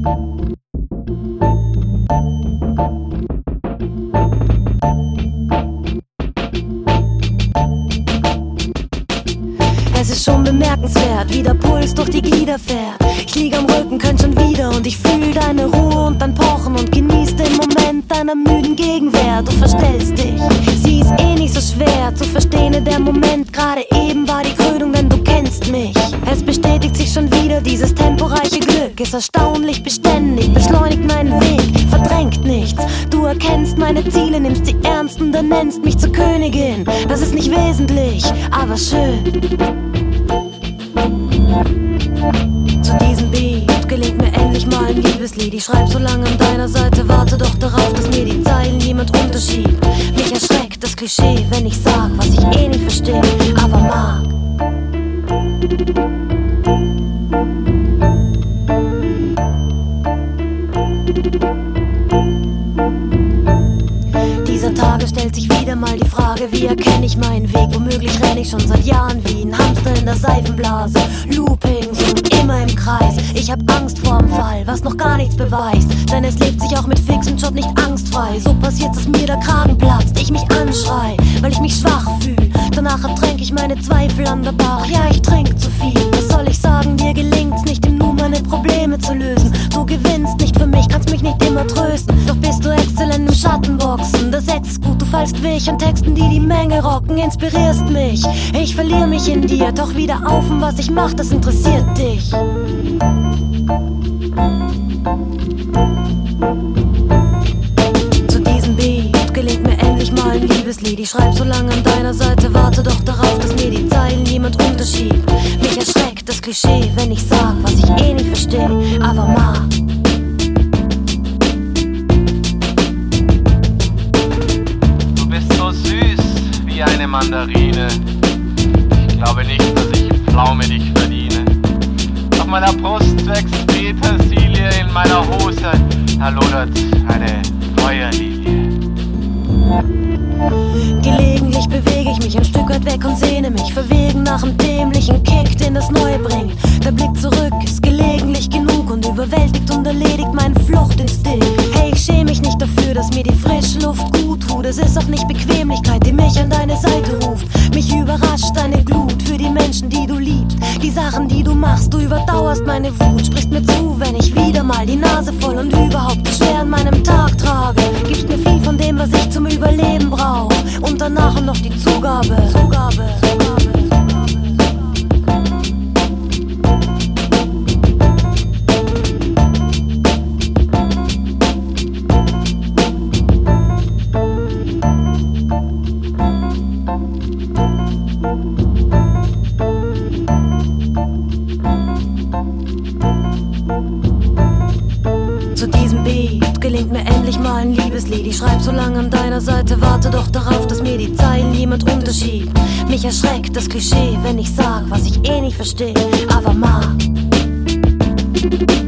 Es ist schon bemerkenswert, wie der Puls durch die Glieder fährt. Ich lieg am Rücken, könnt schon wieder und ich fühl deine Ruhe und dein Pochen und genieß den Moment deiner müden Gegenwehr. Du verstellst dich, sie ist eh nicht so schwer zu verstehen in der Moment. Gerade eben war die Krönung, denn du kennst mich. Es bestätigt sich schon wieder, dieses temporeiche Glück ist erstaunlich beständig, beschleunigt meinen Weg, verdrängt nichts. Du erkennst meine Ziele, nimmst sie ernst und dann nennst mich zur Königin. Das ist nicht wesentlich, aber schön. Zu diesem Beat gelingt mir endlich mal ein Liebeslied. Ich schreib so lange an deiner Seite, warte doch darauf, dass mir die Zeilen jemand runterschiebt. Mich erschreckt das Klischee, wenn ich sag, was ich eh nicht versteh, aber mag. Dieser Tage stellt sich wieder mal die Frage, wie erkenne ich meinen Weg? Womöglich renn ich schon seit Jahren wie ein Hamster in der Seifenblase. Loopings und immer im Kreis. Ich hab Angst vorm Fall, was noch gar nichts beweist. Denn es lebt sich auch mit fixem Job nicht angstfrei. So passiert, dass mir der Kragen platzt, ich mich anschrei, weil ich mich schwach fühl. Danach ertränk ich meine Zweifel an der Bar. Ja, ich trink zu viel. Was soll ich sagen, dir gelingt's nicht im Nu meine Probleme zu lösen. Du gewinnst nicht für mich, kannst mich nicht immer trösten. Doch bist du exzellent im Schattenboxen. Das Sex ist gut, du fallst weg an Texten, die die Menge rocken. Inspirierst mich, ich verliere mich in dir. Doch wieder auf und was ich mach, das interessiert dich. Zu diesem Beat gelingt mir endlich mal ein Liebeslied. Ich schreib so lange an deiner Seite, warte doch darauf, dass mir die Zeilen jemand runterschiebt. Mich erschreckt das Klischee, wenn ich sag, was ich eh nicht versteh, aber mag. Du bist so süß wie eine Mandarine. Ich glaube nicht, dass ich Pflaume dich verdiene. Auf meiner Brust wächst Petersilie, in meiner Hose da lodert eine Feuerlilie. Gelegentlich bewege ich mich ein Stück weit weg und sehne mich verwegen nach dem dämlichen Kick, den das Neue bringt. Der Blick zurück ist gelegentlich genug und überwältigt und erledigt meinen Fluchtinstinkt. Hey, ich schäme mich nicht dafür, dass mir die frische Luft gut tut. Es ist auch nicht Bequemlichkeit, die mich an deine Seite ruft. Mich überrascht deine Glut für die Menschen, die du liebst. Die Sachen, die du machst, du überdauerst meine Wut. Sprichst mir zu, wenn ich wieder mal die Nase voll und überhaupt zu schwer an meinem Tag trage. Gibst mir viel von dem, was ich zum Überleben brauch. Und danach noch die Zugabe. Zu diesem Beat gelingt mir endlich mal ein Liebeslied. Ich schreib so lange an deiner Seite, warte doch darauf, dass mir die Zeilen jemand runterschiebt. Mich erschreckt das Klischee, wenn ich sag, was ich eh nicht versteh, aber mag.